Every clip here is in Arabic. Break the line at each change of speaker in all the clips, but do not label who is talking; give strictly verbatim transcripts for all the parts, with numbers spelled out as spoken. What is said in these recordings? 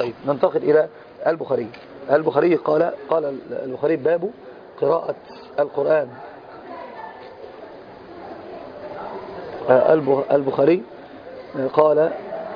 طيب ننتقل إلى البخاري. البخاري قال قال البخاري باب قراءة القرآن. البخاري قال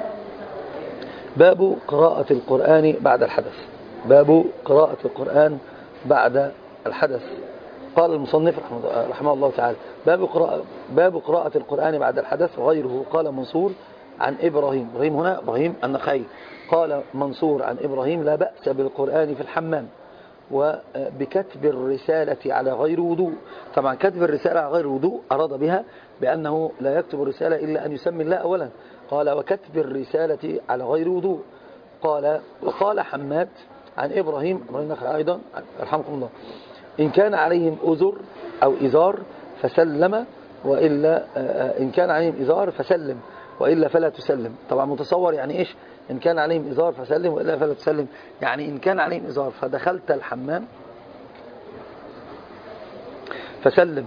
باب قراءة القرآن بعد الحدث. باب قراءة القرآن بعد الحدث. قال المصنف رحمه الله تعالى باب قراءة, باب قراءة القرآن بعد الحدث. وغيره قال منصور عن إبراهيم، إبراهيم هنا إبراهيم النخعي، قال منصور عن إبراهيم لا بأس بالقرآن في الحمام وبكتب الرسالة على غير وضوء. طبعا كتب الرسالة على غير وضوء أراد بها بأنه لا يكتب الرسالة إلا أن يسمي الله أولا. قال وكتب الرسالة على غير وضوء. قال وقال حماد عن إبراهيم إبراهيم النخعي أيضا رحمكم الله إن كان عليهم أزر أو إزار فسلم وإلا إن كان عليهم إزار فسلم وإلا فلا تسلم. طبعا متصور يعني إيش إن كان عليهم إزار فسلم وإلا فلا تسلم، يعني إن كان عليهم إزار فدخلت الحمام فسلم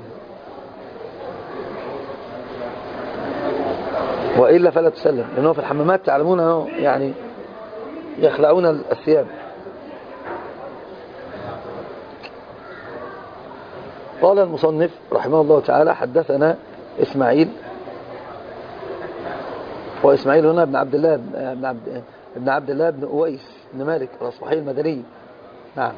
وإلا فلا تسلم، لأنه في الحمامات تعلمون أنه يعني يخلعون الثياب. قال المصنف رحمه الله تعالى حدثنا إسماعيل، وإسماعيل هنا ابن عبد الله ابن عبد, ابن عبد الله بن أويس بن مالك الأصبحي المدني. نعم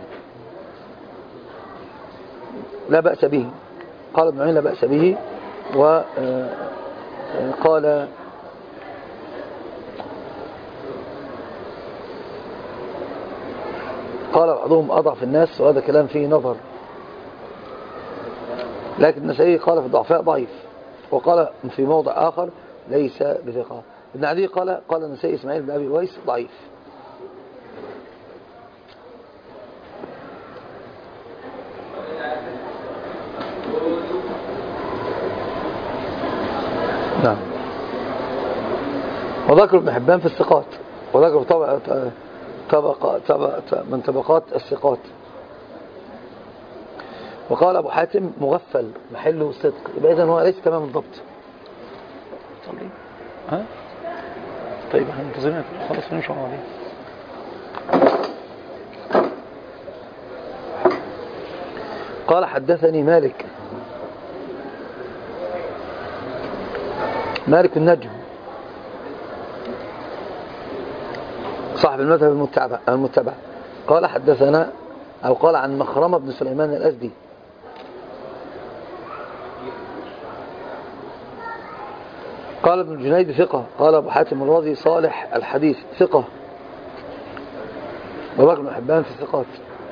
لا بأس به. قال ابن عين لا بأس به. وقال قال بعضهم أضعف الناس، وهذا كلام فيه نظر، لكن النسائي قال في الضعفاء ضعيف، وقال في موضع آخر ليس بثقة. ابن عدي قال قال النسائي إسماعيل بن أبي أويس ضعيف. نعم. وذكر ابن حبان في الثقات، وذكر طبق طبق طبق من طبقات الثقات. وقال أبو حاتم مغفل محله الصدق، يبقى إذن هو ليس تمام الضبط. ها؟ طيب احنا منتظرين خلاص نمشي مع بعض. قال حدثني مالك مالك النجم صاحب المذهب المتبع المتبع قال حدثنا أو قال عن مخرمة بن سليمان الأزدي قال ابن الجنيد ثقة. قال أبو حاتم الرازي صالح الحديث ثقة. وذكر ابن حبان في الثقات.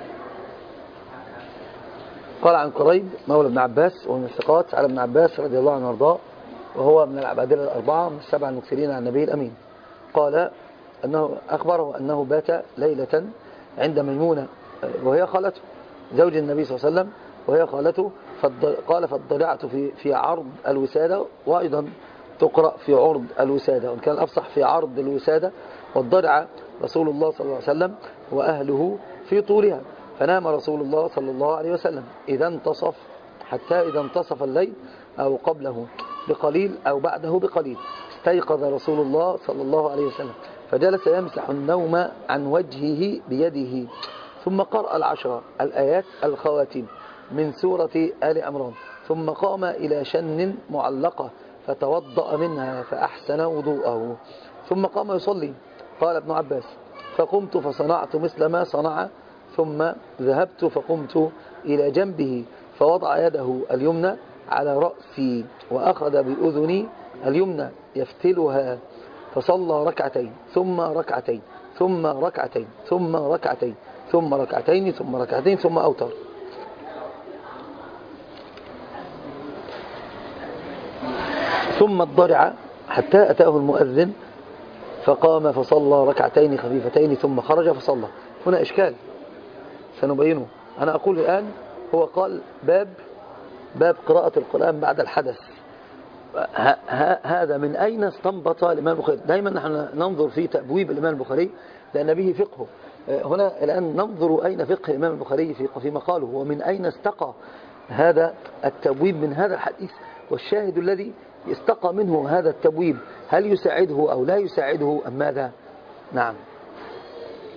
قال عن قريب مولى ابن عباس ومن الثقات على ابن عباس رضي الله عنه وارضاه، وهو من العبادلة الأربعة من السبع المكثرين عن النبي الأمين. قال أنه أخبره أنه بات ليلة عند ميمونة وهي خالته زوج النبي صلى الله عليه وسلم وهي خالته. قال فاضطلعت في في عرض الوسادة، وأيضا تقرأ في عرض الوسادة، وإن كان الأفصح في عرض الوسادة. واضطلع رسول الله صلى الله عليه وسلم وأهله في طولها، فنام رسول الله صلى الله عليه وسلم إذا انتصف حتى إذا انتصف الليل أو قبله بقليل أو بعده بقليل استيقظ رسول الله صلى الله عليه وسلم فجلس يمسح النوم عن وجهه بيده، ثم قرأ العشر الآيات الخواتيم من سورة آل عمران، ثم قام إلى شن معلقة فتوضأ منها فأحسن وضوءه، ثم قام يصلي. قال ابن عباس فقمت فصنعت مثل ما صنع، ثم ذهبت فقمت إلى جنبه فوضع يده اليمنى على رأسي وأخذ بأذني اليمنى يفتلها، فصلى ركعتين ثم ركعتين ثم ركعتين ثم ركعتين ثم ركعتين ثم ركعتين ثم أوتر. ثم اضطرع حتى أتاه المؤذن فقام فصلى ركعتين خفيفتين ثم خرج فصلى. هنا إشكال سنبينه. أنا أقول الآن هو قال باب باب قراءة القرآن بعد الحدث. هذا من أين استنبط الإمام البخاري؟ دائما نحن ننظر في تبويب الإمام البخاري لأن به فقهه. هنا الآن ننظر أين فقه الإمام البخاري في في مقاله، ومن أين استقى هذا التبويب من هذا الحديث، والشاهد الذي استقى منه هذا التبويب هل يساعده أو لا يساعده أم ماذا؟ نعم.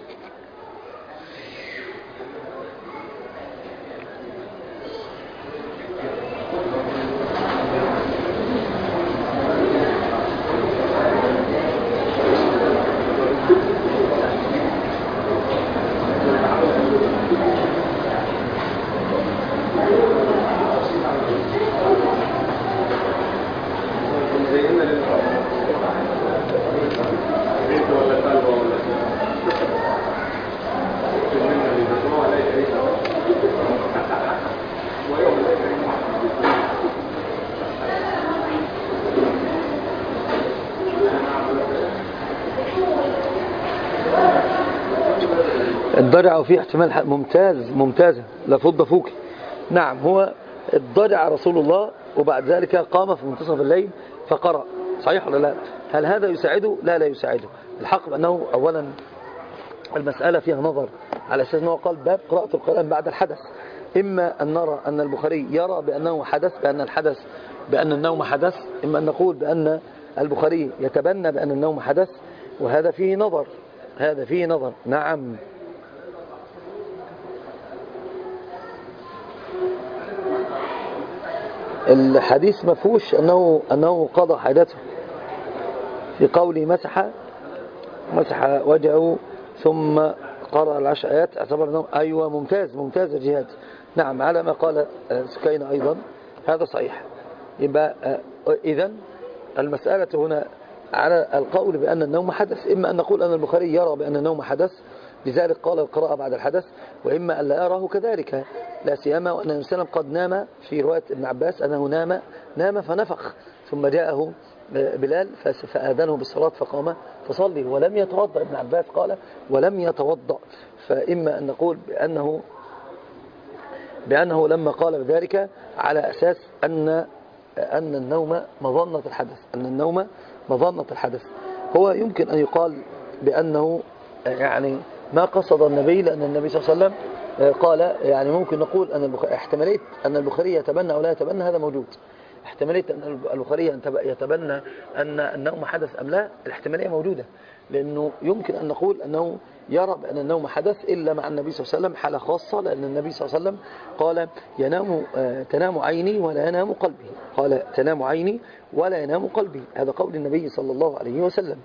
الضرع فيه احتمال ممتاز ممتازة لفض فوقي. نعم، هو الضرع رسول الله وبعد ذلك قام في منتصف الليل فقرأ، صحيح ولا لا؟ هل هذا يساعده؟ لا لا يساعده. الحق بأنه أولا المسألة فيها نظر، على أساس أنه قال باب قراءة القرآن بعد الحدث. إما أن نرى أن البخاري يرى بأنه حدث، بأن الحدث بأن النوم حدث، إما أن نقول بأن البخاري يتبنى بأن النوم حدث، وهذا فيه نظر، هذا فيه نظر. نعم. الحديث ما فيهوش أنه, أنه قضى حاجته في قوله مسح مسح وجهه ثم قرأ العشر آيات، اعتبر أنه أيوة ممتاز ممتاز الجهاد. نعم، على ما قال سكينة أيضا هذا صحيح. يبقى إذن المسألة هنا على القول بأن النوم حدث، إما أن نقول أن البخاري يرى بأن النوم حدث لذلك قال القراءة بعد الحدث، وإما أن لا يراه كذلك، لا سيما وأن النبي صلى الله عليه وسلم قد نام في رواية ابن عباس أنه نام نام فنفخ، ثم جاءه بلال فآذنه بالصلاة فقام فصلي ولم يتوضأ. ابن عباس قال ولم يتوضأ. فإما أن نقول بأنه بأنه لما قال بذلك على أساس أن أن النوم مظنة الحدث، أن النوم مظنة الحدث. هو يمكن أن يقال بأنه يعني ما قصد النبي، لأن النبي صلى الله عليه وسلم قال، يعني ممكن نقول أن احتمالية أن البخاري يتبنى أو لا يتبنى هذا موجود. احتمالية أن البخاري يتبنى أن النوم حدث أم لا، الاحتمالية موجودة، لأنه يمكن أن نقول أنه يرى بأن النوم حدث إلا مع النبي صلى الله عليه وسلم حالة خاصة، لأن النبي صلى الله عليه وسلم قال ينام تنام عيني ولا ينام قلبي، قال تنام عيني ولا ينام قلبي، هذا قول النبي صلى الله عليه وسلم،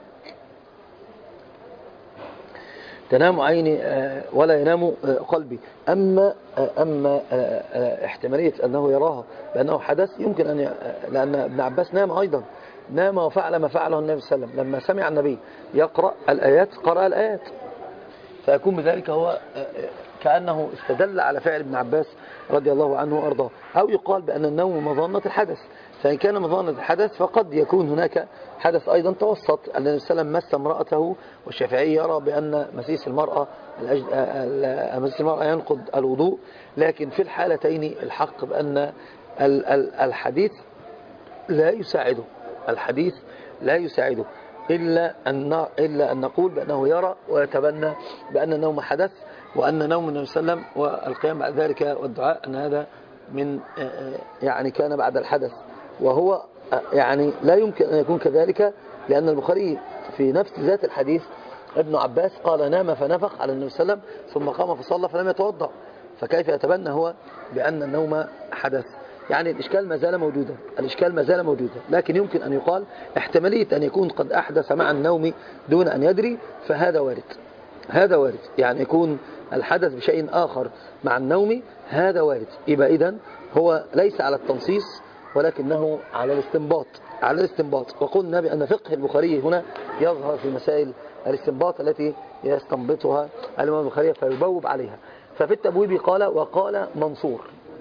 تنام عيني ولا ينام قلبي. أما أما احتمالية أنه يراها بأنه حدث يمكن أن ي... لأن ابن عباس نام أيضا، نام وفعل ما فعله النبي صلى الله عليه وسلم لما سمع النبي يقرأ الآيات قرأ الآيات، فيكون بذلك هو كأنه استدل على فعل ابن عباس رضي الله عنه وأرضاه. أو يقال بأن النوم مظنة الحدث، فإن كان مظنة الحدث فقد يكون هناك حدث أيضا توسط. النبي صلى الله عليه وسلم مس امرأته، والشافعي يرى بأن مسيس المرأة مسيس المرأة ينقض الوضوء، لكن في الحالتين الحق بأن الحديث لا يساعده، الحديث لا يساعده إلا أن إلا أن نقول بأنه يرى ويتبنى بأن النوم حدث، وأن نوم النبي صلى الله عليه وسلم والقيام بعد ذلك والدعاء أن هذا من يعني كان بعد الحدث، وهو يعني لا يمكن أن يكون كذلك، لأن البخاري في نفس ذات الحديث ابن عباس قال نام فنفخ على النبي صلى الله عليه وسلم ثم قام فصلى فلم يتوضأ، فكيف يتبنى هو بأن النوم حدث؟ يعني الإشكال ما زال موجودا، الإشكال ما زال موجودا، لكن يمكن أن يقال احتمالية أن يكون قد أحدث مع النوم دون أن يدري، فهذا وارد، هذا وارد، يعني يكون الحدث بشيء آخر مع النوم، هذا وارد. يبقى إذن هو ليس على التنصيص ولكنه على الاستنباط، على الاستنباط. وقلنا بأن فقه البخاري هنا يظهر في مسائل الاستنباط التي يستنبطها الإمام البخاري فيبوب عليها. ففي التبويب قال وقال منصور،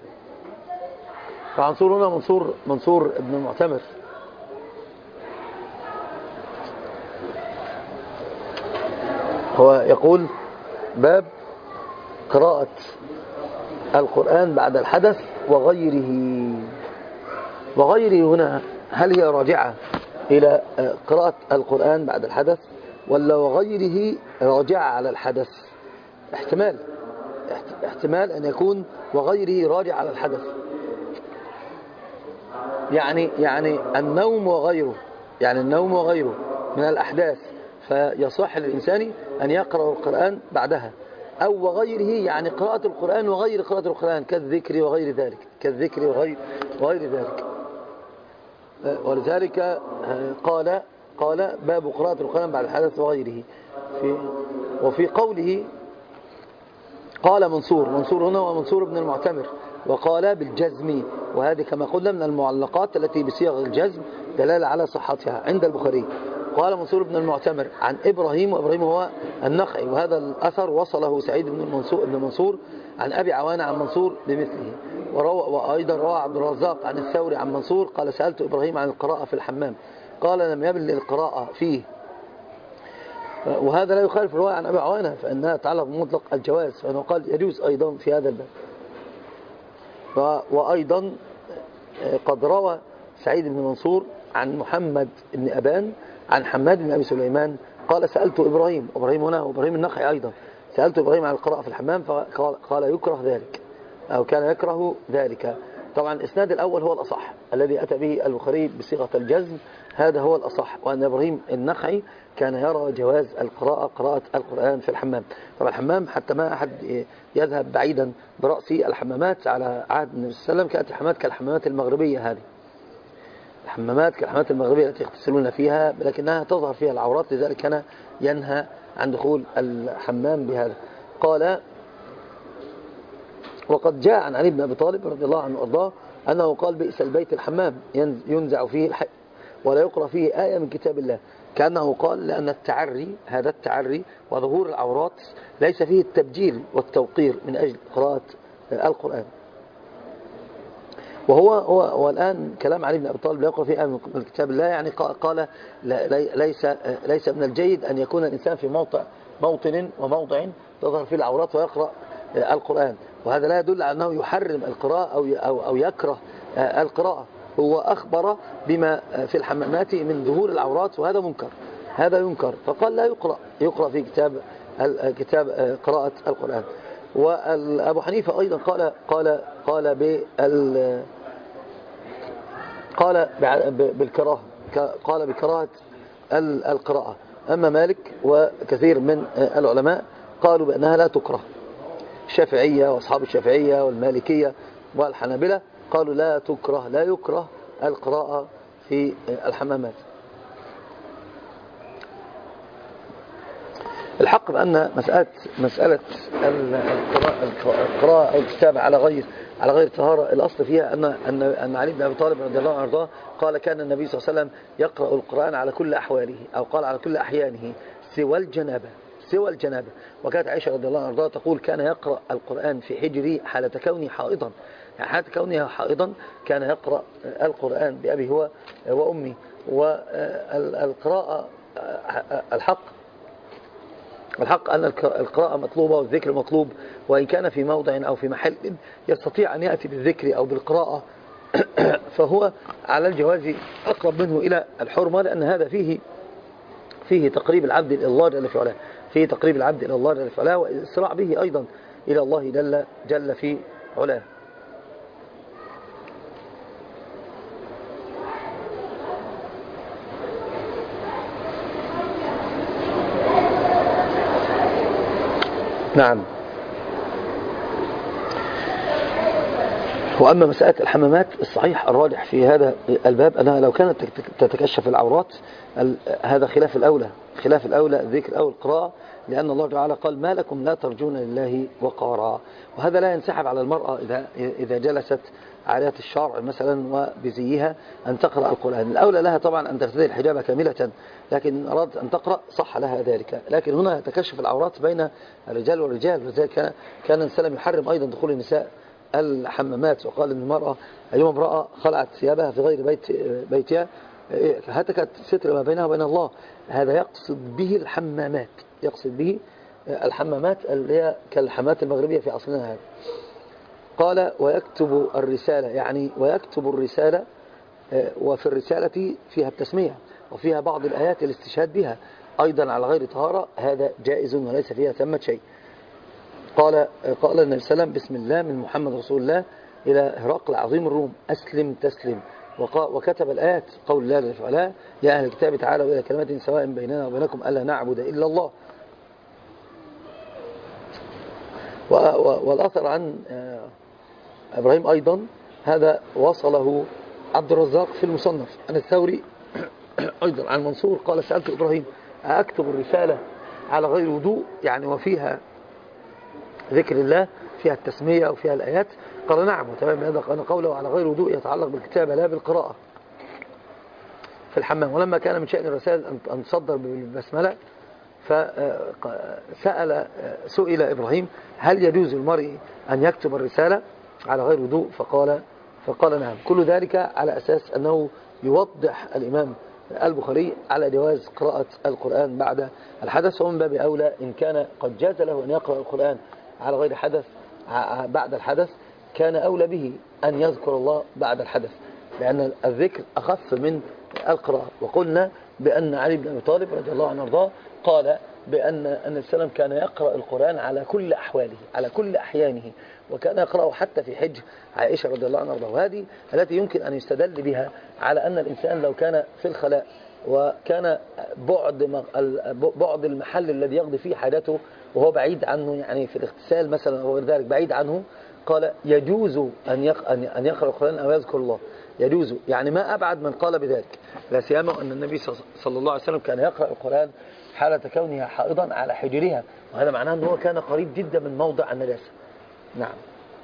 فمنصور هنا منصور منصور ابن المعتمر، هو يقول باب قراءة القرآن بعد الحدث وغيره. وغيره هنا هل هي راجعة إلى قراءة القرآن بعد الحدث ولا وغيره راجعة على الحدث؟ احتمال احتمال أن يكون وغيره راجع على الحدث، يعني يعني النوم وغيره، يعني النوم وغيره من الأحداث، فيصح للإنسان أن يقرأ القرآن بعدها، أو وغيره يعني قراءة القرآن وغير قراءة القرآن كالذكر وغير ذلك، كالذكر وغير وغير ذلك. ولذلك قال قال باب قراءة القرآن بعد الحدث وغيره. في وفي قوله قال منصور، منصور هنا ومنصور ابن المعتمر، وقال بالجزم، وهذه كما قلنا من المعلقات التي بصيغ الجزم دلالة على صحتها عند البخاري. قال منصور بن المعتمر عن إبراهيم، وإبراهيم هو النخعي، وهذا الأثر وصله سعيد بن منصور, بن منصور عن أبي عوانة عن منصور بمثله. وأيضا روى عبد الرزاق عن الثوري عن منصور قال سألت إبراهيم عن القراءة في الحمام قال لم يبل القراءة فيه وهذا لا يخالف الرواية عن أبي عوانة فإنها تعلق بمطلق الجواز، فإنه قال يجوز أيضا في هذا الباب. وأيضا قد روى سعيد بن منصور عن محمد بن أبان عن حماد بن أبي سليمان قال سألت إبراهيم، إبراهيم هنا وإبراهيم النخعي أيضا، سألت إبراهيم عن القراءة في الحمام فقال قال يكره ذلك أو كان يكره ذلك. طبعا الإسناد الأول هو الأصح الذي أتى به البخاري بصيغة الجزم، هذا هو الأصح، وأن إبراهيم النخعي كان يرى جواز القراءة قراءة القرآن في الحمام. طبعا الحمام حتى ما أحد يذهب بعيدا برأسي، الحمامات على عهد النبي صلى الله عليه وسلم كانت الحمامات كالحمامات المغربية، هذه الحمامات كالحمامات المغربية التي يغتسلون فيها لكنها تظهر فيها العورات، لذلك كان ينهى عن دخول الحمام بهذا. قال وقد جاء عن علي بن أبي طالب رضي الله عنه وارضاه أنه قال بئس البيت الحمام ينزع فيه الحي ولا يقرأ فيه آية من كتاب الله، كأنه قال لأن التعري هذا التعري وظهور العورات ليس فيه التبجيل والتوقير من أجل قراءة القرآن. وهو هو والآن كلام علي بن أبي طالب لا يقرأ فيه آية من كتاب الله، يعني قال ليس ليس من الجيد أن يكون الإنسان في موطن موطن وموضع تظهر فيه العورات ويقرأ القرآن، وهذا لا يدل على أنه يحرم القراءة أو أو أو يكره القراءة. هو أخبر بما في الحمامات من ظهور العورات وهذا منكر، هذا ينكر، فقال لا يقرأ يقرأ في كتاب كتاب قراءة القرآن. وأبو حنيفة أيضا قال قال قال بال قال بالكراهة، قال بكراهة القراءة. أما مالك وكثير من العلماء قالوا بأنها لا تكره، الشافعية وأصحاب الشافعية والمالكية والحنابلة قالوا لا تكره لا يكره القراءة في الحمامات. الحق بأن مسألة مسألة القراءة أو الكتابة على غير على غير طهارة، الأصل فيها أن أن أن علي بن أبي طالب رضي الله عنه وارضاه قال كان النبي صلى الله عليه وسلم يقرأ القرآن على كل أحواله، أو قال على كل أحيانه سوى الجنابة سوى الجنابة. وكانت عائشة رضي الله عنها وارضاها تقول كان يقرأ القرآن في حجري حالة كوني حائضا، يعني حالة كونها حائضا كان يقرأ القرآن بأبي هو وأمي. والقراءة الحق الحق أن القراءة مطلوبة والذكر مطلوب، وإن كان في موضع أو في محل يستطيع أن يأتي بالذكر أو بالقراءة فهو على الجواز أقرب منه إلى الحرمة، لأن هذا فيه فيه تقريب العبد إلى الله جل في علاه، فيه تقريب العبد إلى الله جل في علاه، والإسراع به أيضا إلى الله جل, جل في علاه. نعم. وأما مسألة الحمامات الصحيح الراجح في هذا الباب أنها لو كانت تتكشف العورات هذا خلاف الأولى، خلاف الأولى الذكر أو القراءة، لأن الله تعالى قال ما لكم لا ترجون لله وقارا، وهذا لا ينسحب على المرأة إذا إذا جلست عالية الشرع مثلا وبزيها أن تقرأ القرآن. الأولى لها طبعا أن ترتدي الحجاب كاملة، لكن أرادت أن تقرأ صح لها ذلك، لكن هنا تكشف العورات بين الرجال والرجال، وذلك كان السلام يحرم أيضا دخول النساء الحمامات، وقال ان المرأة أيما امرأة خلعت ثيابها في غير بيت بيتها هتكت ستر ما بينها وبين الله. هذا يقصد به الحمامات، يقصد به الحمامات اللي هي كالحمامات المغربية في عصرنا هذا. قال ويكتب الرسالة، يعني ويكتب الرسالة، وفي الرسالة فيها التسمية وفيها بعض الآيات الاستشهاد بها أيضا على غير طهارة، هذا جائز وليس فيها ثمة شيء. قال قال النبي صلى الله عليه وسلم بسم الله من محمد رسول الله إلى هرقل عظيم الروم أسلم تسلم، وكتب الآيات قول الله جل وعلا يا أهل الكتاب تعالوا إلى كلمة سواء بيننا وبينكم ألا نعبد إلا الله. والأثر عن إبراهيم أيضا هذا وصله عبد الرزاق في المصنف عن الثوري أيضا عن منصور قال سألت إبراهيم أكتب الرسالة على غير وضوء، يعني وفيها ذكر الله فيها التسمية وفيها الآيات؟ قال نعم، وتمام هذا قال قوله على غير وضوء يتعلق بالكتابة لا بالقراءة في الحمام. ولما كان من شأن الرسائل أن تصدر بالبسملة فسأل سئل إبراهيم هل يجوز المرء أن يكتب الرسالة على غير وضوء؟ فقال فقال نعم. كل ذلك على أساس أنه يوضح الإمام البخاري على جواز قراءة القرآن بعد الحدث، ومن باب أولى إن كان قد جاز له أن يقرأ القرآن على غير حدث بعد الحدث كان أولى به أن يذكر الله بعد الحدث، لأن الذكر أخف من القراءة. وقلنا بأن علي بن أبي طالب رضي الله عنه وارضاه قال بأن النبي صلى الله عليه وسلم كان يقرأ القرآن على كل أحواله على كل أحيانه، وكان يقرأه حتى في حج عائشة رضي الله عنها وارضاها. وهذه التي يمكن أن يستدل بها على أن الإنسان لو كان في الخلاء وكان بعد بعد المحل الذي يقضي فيه حاجته وهو بعيد عنه، يعني في الاغتسال مثلا أو غير ذلك بعيد عنه، قال يجوز أن أن يقرأ القرآن أو يذكر الله، يجوز، يعني ما أبعد من قال بذلك، لا سيما أن النبي صلى الله عليه وسلم كان يقرأ القرآن حالة كونها حائضا على حجرها، وهذا معناه أنه كان قريب جدا من موضع النجاسة. نعم.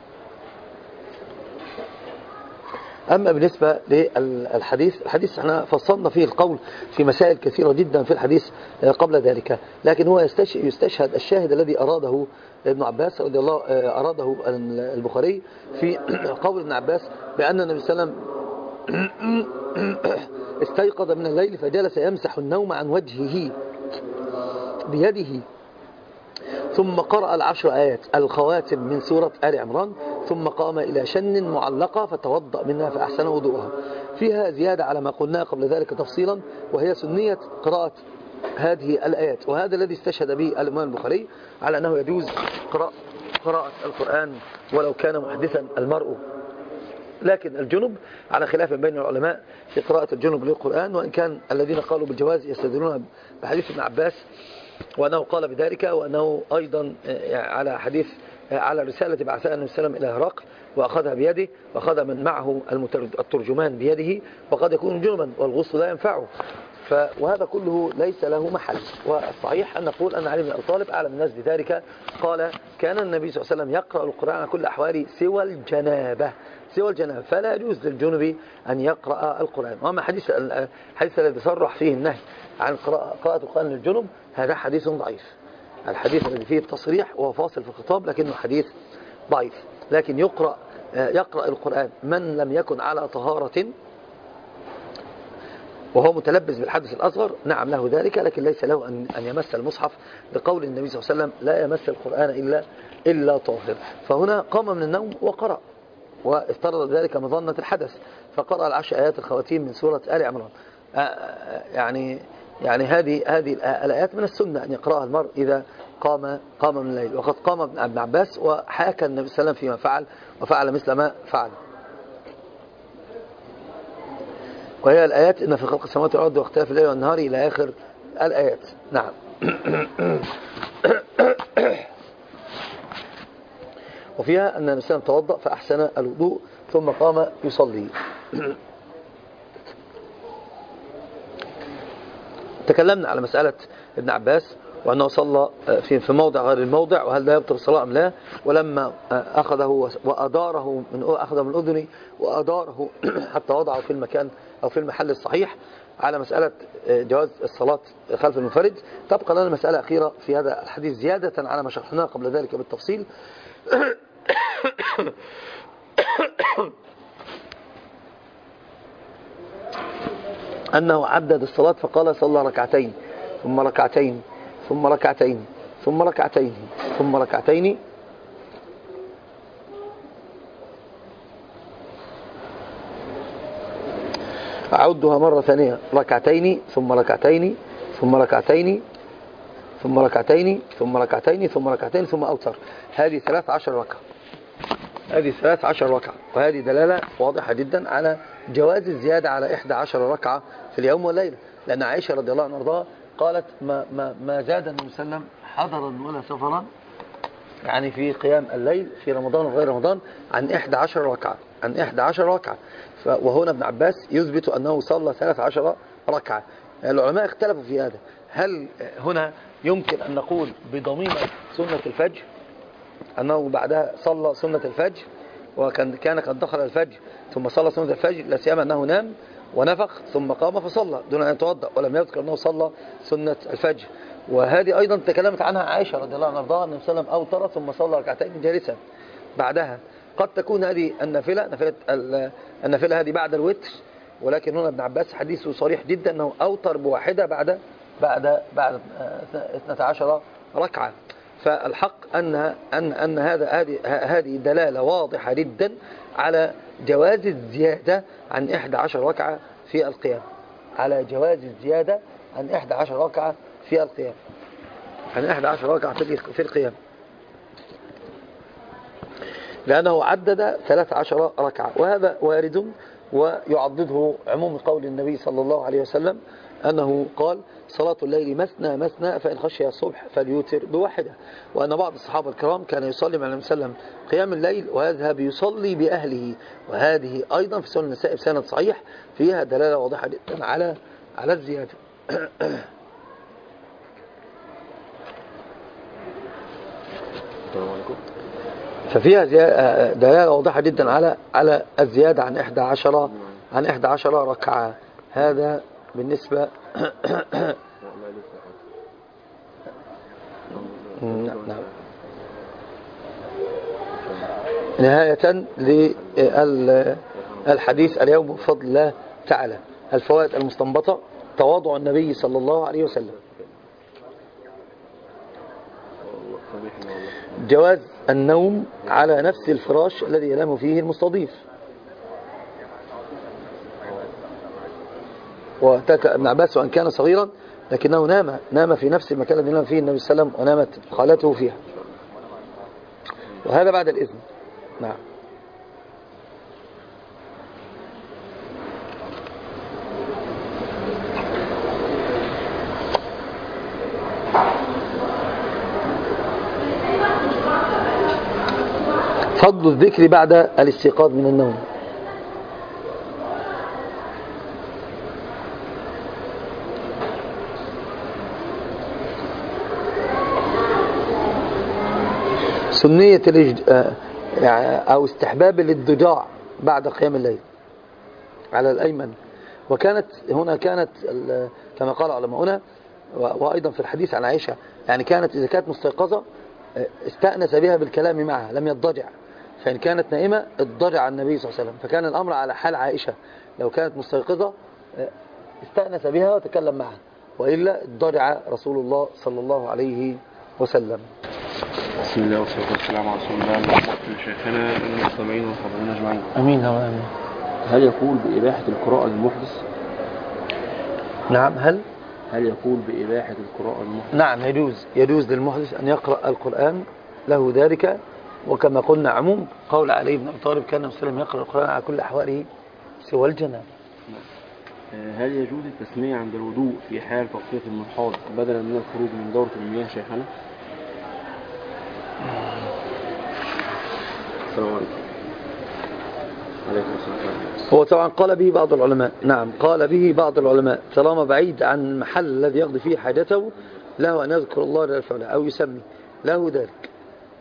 أما بالنسبة للحديث، الحديث احنا فصلنا فيه القول في مسائل كثيرة جدا في الحديث قبل ذلك، لكن هو يستشهد الشاهد الذي أراده ابن عباس رضي الله أراده البخاري في قول ابن عباس بأن النبي صلى الله عليه وسلم استيقظ من الليل فجلس يمسح النوم عن وجهه بيده، ثم قرأ العشر آيات الخواتم من سورة آل عمران، ثم قام إلى شن معلقة فتوضأ منها فأحسن وضوءها. فيها زيادة على ما قلنا قبل ذلك تفصيلا، وهي سنية قراءة هذه الآيات، وهذا الذي استشهد به الإمام البخاري على أنه يجوز قراءة القرآن ولو كان محدثا المرء. لكن الجنب على خلاف بين العلماء في قراءة الجنب للقرآن، وإن كان الذين قالوا بالجواز يستدلون بحديث ابن عباس وأنه قال بذلك، وأنه أيضا على حديث على رسالة بعثها النبي صلى الله عليه وسلم إلى هرقل وأخذها بيده وأخذ من معه الترجمان بيده، وقد يكون جنبا والغسل لا ينفعه، وهذا كله ليس له محل. والصحيح أن نقول أن علي بن أبي طالب أعلم الناس بذلك، قال كان النبي صلى الله عليه وسلم يقرأ القرآن على كل أحواله سوى الجنابة سوى الجنابة فلا يجوز للجنب أن يقرأ القرآن. وأما حديث الحديث الذي صرح فيه النهي عن قراءة القرآن للجنب هذا حديث ضعيف، الحديث الذي فيه التصريح وهو فاصل في الخطاب لكنه حديث ضعيف. لكن يقرأ يقرأ القرآن من لم يكن على طهارة وهو متلبس بالحدث الأصغر، نعم له ذلك، لكن ليس له أن أن يمس المصحف، لقول النبي صلى الله عليه وسلم لا يمس القرآن إلا إلا طاهر. فهنا قام من النوم وقرأ، وافترض ذلك مظنة الحدث، فقرأ العشر آيات الخواتيم من سورة آل عمران. يعني يعني هذه هذه الآيات من السنة أن يقرأها المرء إذا قام قام من الليل، وقد قام ابن عباس وحاكى النبي صلى الله عليه وسلم فيما فعل وفعل مثل ما فعل. وهي الآيات إن في خلق السماوات والأرض واختلاف الليل والنهار إلى آخر الآيات. نعم. وفيها أن النبي صلى الله عليه وسلم توضأ فأحسن الوضوء ثم قام يصلي. تكلمنا على مسألة ابن عباس وأنه صلى في في موضع غير الموضع، وهل ده يبطل الصلاة أم لا، ولما أخذه وأداره من أخذه من أذنه وأداره حتى وضعه في المكان أو في المحل الصحيح على مسألة جواز الصلاة خلف المنفرد. تبقى لنا مسألة أخيرة في هذا الحديث زيادة على ما شرحناه قبل ذلك بالتفصيل، أنه عدد الصلاة فقال صلى ركعتين ثم ركعتين ثم ركعتين ثم ركعتين ثم ركعتين أعدها مرة ثانية ركعتين ثم ركعتين ثم ركعتين ثم ركعتين ثم ركعتين ثم ركعتين ثم أوتر. هذه ثلاث عشر ركعة هذه ثلاث عشر ركعة وهذه دلالة واضحة جدا على جواز الزيادة على إحدى عشر ركعة في اليوم والليلة، لأن عائشة رضي الله عنها قالت ما, ما, ما زاد النبي صلى الله عليه وسلم حضرا ولا سفرا، يعني في قيام الليل في رمضان وغير رمضان، عن إحدى عشر ركعة عن إحدى عشر ركعة. وهنا ابن عباس يثبت أنه صلى ثلاث عشر ركعة. العلماء اختلفوا في هذا، هل هنا يمكن أن نقول بضميمة سنة الفجر أنه بعدها صلى سنة الفجر وكان كان قد دخل الفجر ثم صلى سنة الفجر، لا سيما أنه نام ونفخ ثم قام فصلى دون أن يتوضأ ولم يذكر أنه صلى سنة الفجر. وهذه أيضا تكلمت عنها عائشة رضي الله عنها وارضاها، النبي صلى الله عليه وسلم أوتر ثم صلى ركعتين جالسا بعدها. قد تكون هذه النافلة النافلة هذه بعد الوتر ولكن هنا ابن عباس حديثه صريح جدا أنه أوتر بواحدة بعد بعد بعد اثنتي عشرة ركعة. فالحق أن أن أن هذا هذه هذه دلالة واضحة جدا على جواز الزيادة عن إحدى عشرة ركعة في القيام، على جواز الزيادة عن إحدى عشرة ركعة في القيام، عن إحدى عشرة ركعة في القيام، لأنه عدد ثلاث عشرة ركعة، وهذا وارد ويعضده عموم قول النبي صلى الله عليه وسلم أنه قال صلاة الليل مثنى مثنى فإن خشي الصبح فليوتر بواحدة. وأن بعض الصحابة الكرام كان يصلي مع النبي صلى الله عليه وسلم قيام الليل ويذهب يصلي بأهله، وهذه أيضا في سنن النساء بسند صحيح فيها دلالة واضحة جدا على على الزيادة. ففيها دلالة واضحة جدا على على الزيادة عن إحدى عشرة عن إحدى عشرة ركعة. هذا بالنسبة نعم. نهاية للحديث اليوم بفضل الله تعالى الفوائد المستنبطة: تواضع النبي صلى الله عليه وسلم، جواز النوم على نفس الفراش الذي ينام فيه المستضيف، وتك ابن عباس وأن كان صغيرا لكنه نام نام في نفس المكان الذي نام فيه النبي صلى الله عليه وسلم ونامت خالته فيها، وهذا بعد الإذن. نعم. فضل الذكر بعد الاستيقاظ من النوم. سنية أو استحباب الاضطجاع بعد قيام الليل على الأيمن. وكانت هنا كانت كما قال علماؤنا وأيضا في الحديث عن عائشة، يعني كانت إذا كانت مستيقظة استأنس بها بالكلام معها لم يضطجع، فإن كانت نائمة اضطجع النبي صلى الله عليه وسلم. فكان الأمر على حال عائشة، لو كانت مستيقظة استأنس بها وتكلم معها، وإلا اضطجع رسول الله صلى الله عليه وسلم.
بسم الله والصلاة والسلام على رسول الله وعلى شيخنا المستمعين والحاضرين أجمعين.
أمين آمين.
هل يقول بإباحة القراءة للمحدث؟
نعم. هل
هل يقول بإباحة القراءة للمحدث؟
نعم، يجوز يجوز للمحدث أن يقرأ القرآن له ذلك، وكما قلنا عموم قول علي بن أبي طالب كان النبي صلى الله عليه وسلم يقرأ القرآن على كل أحواله سوى الجنابة.
هل يجوز التسمية عند الوضوء في حال تغطية المرحاض بدلا من الخروج من دورة المياه شيخنا؟ السلام عليكم. عليكم السلام.
هو طبعا قال به بعض العلماء، نعم قال به بعض العلماء طالما بعيد عن المحل الذي يقضي فيه حاجته له أن يذكر الله جل وعلا أو يسمي له ذلك.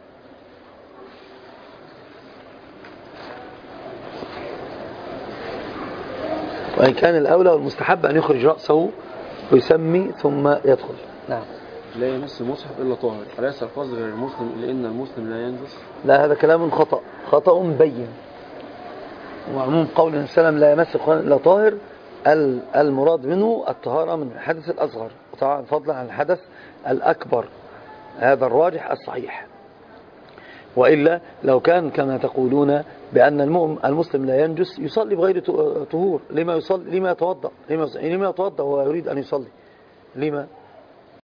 وإن كان الأولى والمستحب أن يخرج رأسه ويسمي ثم يدخل. نعم.
لا يمس المصحف إلا طاهر، أليس القصد غير المسلم لأن المسلم لا ينجس؟
لا، هذا كلام خطأ خطأ بين. وعموم قول النبي صلى الله عليه وسلم لا يمس القرآن إلا طاهر المراد منه الطهارة من الحدث الأصغر، طبعا فضلا عن الحدث الأكبر، هذا الراجح الصحيح. وإلا لو كان كما تقولون بأن المسلم لا ينجس يصلي بغير طهور، لما يصلي لما يتوضأ لما لما يتوضأ وهو يريد أن يصلي؟ لما